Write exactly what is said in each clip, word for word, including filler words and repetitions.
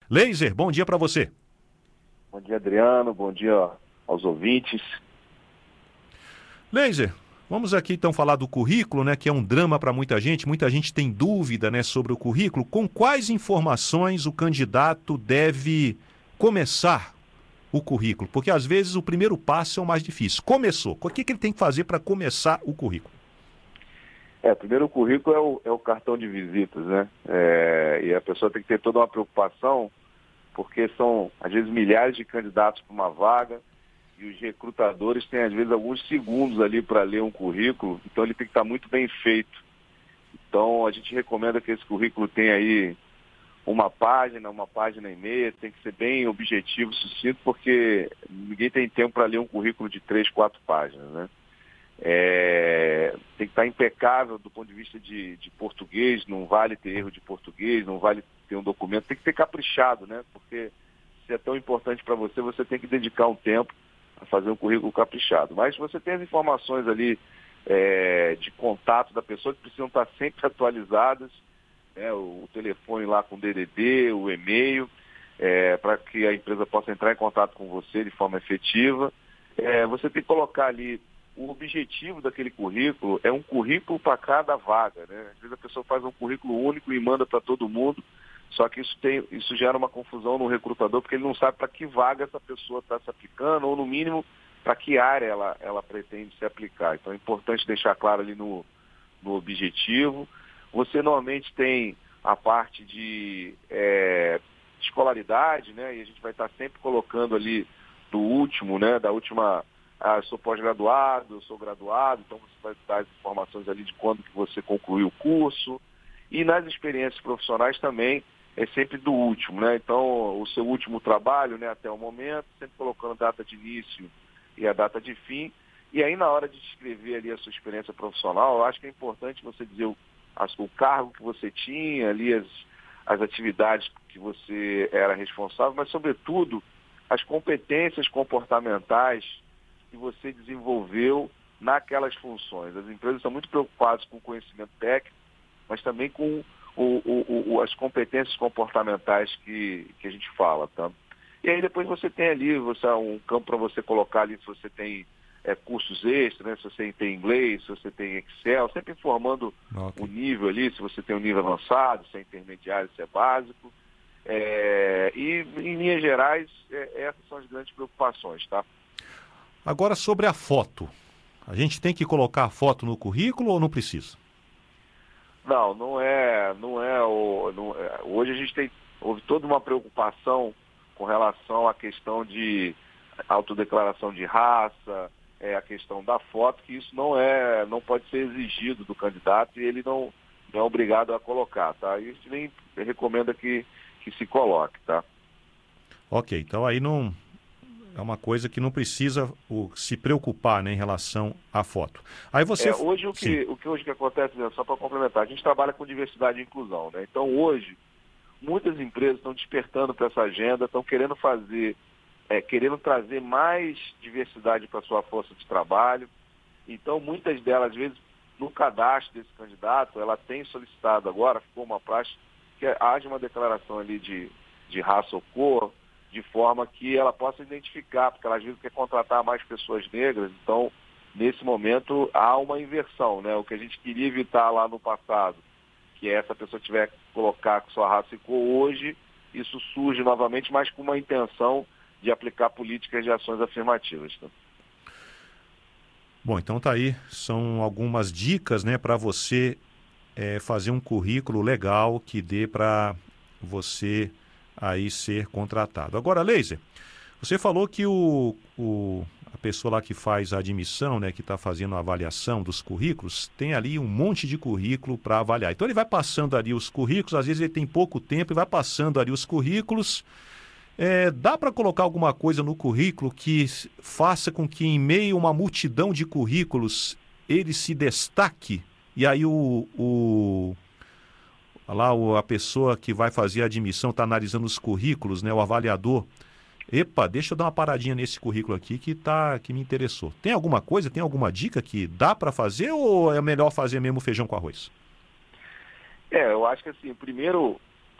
Leiser, bom dia para você. Bom dia, Adriano. Bom dia aos ouvintes. Leiser, vamos aqui então falar do currículo, né, que é um drama para muita gente. Muita gente tem dúvida, né, sobre o currículo. Com quais informações o candidato deve começar o currículo? Porque às vezes o primeiro passo é o mais difícil. Começou. O que, que ele tem que fazer para começar o currículo? É, primeiro o currículo é o, é o cartão de visitas, né? É, e a pessoa tem que ter toda uma preocupação, porque são, às vezes, milhares de candidatos para uma vaga, e os recrutadores têm, às vezes, alguns segundos ali para ler um currículo, então ele tem que estar muito bem feito. Então, a gente recomenda que esse currículo tenha aí uma página, uma página e meia, tem que ser bem objetivo, sucinto, porque ninguém tem tempo para ler um currículo de três, quatro páginas, né? É, tem que estar impecável do ponto de vista de, de português, não vale ter erro de português, não vale ter um documento, tem que ter caprichado, né? Porque se é tão importante para você, você tem que dedicar um tempo a fazer um currículo caprichado. Mas você tem as informações ali é, de contato da pessoa que precisam estar sempre atualizadas, né? o, o telefone lá com o D D D, o e-mail, é, para que a empresa possa entrar em contato com você de forma efetiva. É, você tem que colocar ali o objetivo daquele currículo, é um currículo para cada vaga, né? Às vezes a pessoa faz um currículo único e manda para todo mundo, só que isso, tem, isso gera uma confusão no recrutador, porque ele não sabe para que vaga essa pessoa está se aplicando, ou no mínimo, para que área ela, ela pretende se aplicar. Então é importante deixar claro ali no, no objetivo. Você normalmente tem a parte de é, escolaridade, né? E a gente vai estar sempre colocando ali do último, né? Da última... Ah, eu sou pós-graduado, eu sou graduado, então você vai dar as informações ali de quando que você concluiu o curso. E nas experiências profissionais também é sempre do último, né? Então, o seu último trabalho, né, até o momento, sempre colocando a data de início e a data de fim. E aí, na hora de descrever ali a sua experiência profissional, eu acho que é importante você dizer o, o cargo que você tinha, ali as, as atividades que você era responsável, mas, sobretudo, as competências comportamentais que você desenvolveu naquelas funções. As empresas estão muito preocupadas com o conhecimento técnico, mas também com o, o, o, as competências comportamentais que, que a gente fala. Tá? E aí depois você tem ali você, um campo para você colocar ali se você tem é, cursos extras, né? Se você tem inglês, se você tem Excel, sempre informando okay. o nível ali, se você tem um nível avançado, se é intermediário, se é básico. É, e, em linhas gerais, é, essas são as grandes preocupações, tá? Agora, sobre a foto. A gente tem que colocar a foto no currículo ou não precisa? Não, não é... Não é, o, não é hoje a gente tem... Houve toda uma preocupação com relação à questão de autodeclaração de raça, é, a questão da foto, que isso não, é, não pode ser exigido do candidato e ele não, não é obrigado a colocar, tá? E a gente nem recomenda que, que se coloque, tá? Ok, então aí não... É uma coisa que não precisa o, se preocupar, né, em relação à foto. Aí você... É, hoje o que, o que hoje que acontece, só para complementar, a gente trabalha com diversidade e inclusão, né? Então hoje, muitas empresas estão despertando para essa agenda, estão querendo fazer, é, querendo trazer mais diversidade para a sua força de trabalho. Então muitas delas, às vezes, no cadastro desse candidato, ela tem solicitado agora, ficou uma praxe, que haja uma declaração ali de, de raça ou cor, de forma que ela possa identificar, porque ela às vezes quer contratar mais pessoas negras, então, nesse momento, há uma inversão, né? O que a gente queria evitar lá no passado, que é essa pessoa tiver que colocar sua raça e cor, hoje isso surge novamente, mas com uma intenção de aplicar políticas de ações afirmativas. Tá? Bom, então tá aí, são algumas dicas, né, para você é, fazer um currículo legal que dê para você... aí ser contratado. Agora, Leiser, você falou que o, o, a pessoa lá que faz a admissão, né, que está fazendo a avaliação dos currículos, tem ali um monte de currículo para avaliar. Então ele vai passando ali os currículos, às vezes ele tem pouco tempo e vai passando ali os currículos. É, dá para colocar alguma coisa no currículo que faça com que em meio a uma multidão de currículos ele se destaque e aí o... o lá a pessoa que vai fazer a admissão está analisando os currículos, né, o avaliador. Epa, deixa eu dar uma paradinha nesse currículo aqui que, tá, que me interessou. Tem alguma coisa, tem alguma dica que dá para fazer ou é melhor fazer mesmo feijão com arroz? É, eu acho que assim, primeiro,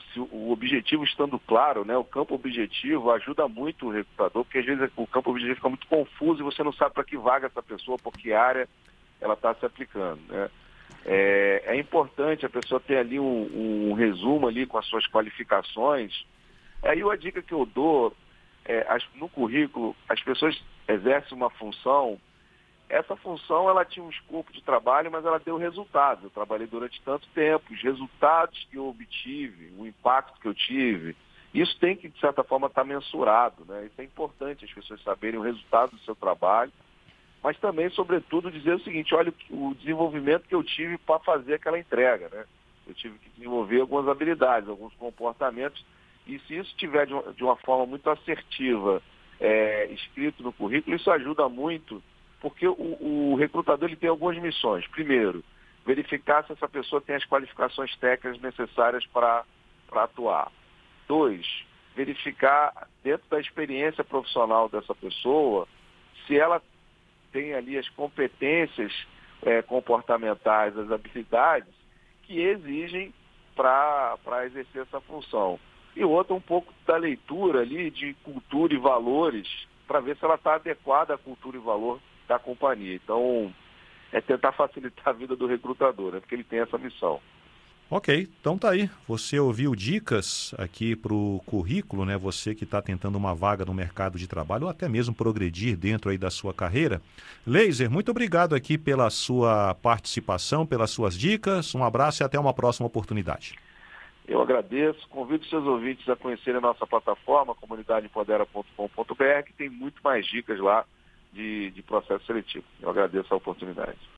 se o objetivo estando claro, né, o campo objetivo ajuda muito o recrutador, porque às vezes o campo objetivo fica muito confuso e você não sabe para que vaga essa pessoa, por que área ela está se aplicando, né? É, é importante a pessoa ter ali um, um resumo ali com as suas qualificações. Aí a dica que eu dou, é, as, no currículo, as pessoas exercem uma função. Essa função, ela tinha um escopo de trabalho, mas ela deu resultados. Eu trabalhei durante tanto tempo, os resultados que eu obtive, o impacto que eu tive, isso tem que, de certa forma, estar mensurado, né? Isso é importante as pessoas saberem o resultado do seu trabalho, mas também, sobretudo, dizer o seguinte: olha o desenvolvimento que eu tive para fazer aquela entrega, né? Eu tive que desenvolver algumas habilidades, alguns comportamentos, e se isso estiver de uma, de uma forma muito assertiva, é, escrito no currículo, isso ajuda muito, porque o, o recrutador ele tem algumas missões. Primeiro, verificar se essa pessoa tem as qualificações técnicas necessárias para atuar. Dois, verificar dentro da experiência profissional dessa pessoa se ela tem ali as competências é, comportamentais, as habilidades que exigem para exercer essa função. E outro, um pouco da leitura ali de cultura e valores, para ver se ela está adequada à cultura e valor da companhia. Então, é tentar facilitar a vida do recrutador, né? Porque ele tem essa missão. Ok, então tá aí. Você ouviu dicas aqui para o currículo, né? Você que está tentando uma vaga no mercado de trabalho ou até mesmo progredir dentro aí da sua carreira. Leiser, muito obrigado aqui pela sua participação, pelas suas dicas. Um abraço e até uma próxima oportunidade. Eu agradeço. Convido seus ouvintes a conhecerem a nossa plataforma, comunidade empodera ponto com ponto br, que tem muito mais dicas lá de, de processo seletivo. Eu agradeço a oportunidade.